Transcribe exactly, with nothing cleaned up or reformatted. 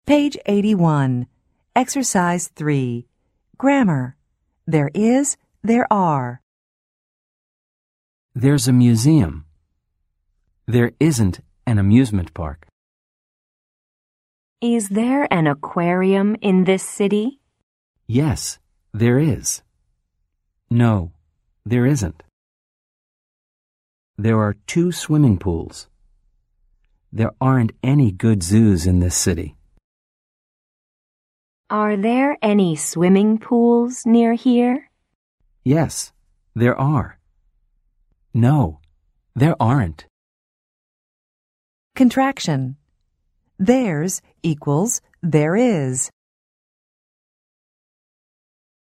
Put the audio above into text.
Page eighty-one. Exercise three. Grammar. There is, there are. There's a museum. There isn't an amusement park. Is there an aquarium in this city? Yes, there is. No, there isn't. There are two swimming pools. There aren't any good zoos in this city. Are there any swimming pools near here? Yes, there are. No, there aren't. Contraction. There's equals there is.